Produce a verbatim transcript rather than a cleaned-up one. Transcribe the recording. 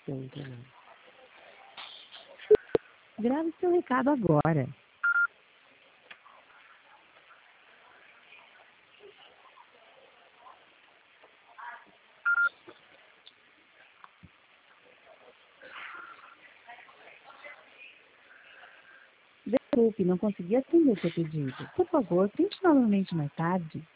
outra agora. Grave seu recado agora. Desculpe, não consegui atender seu pedido. Por favor, tente novamente mais tarde.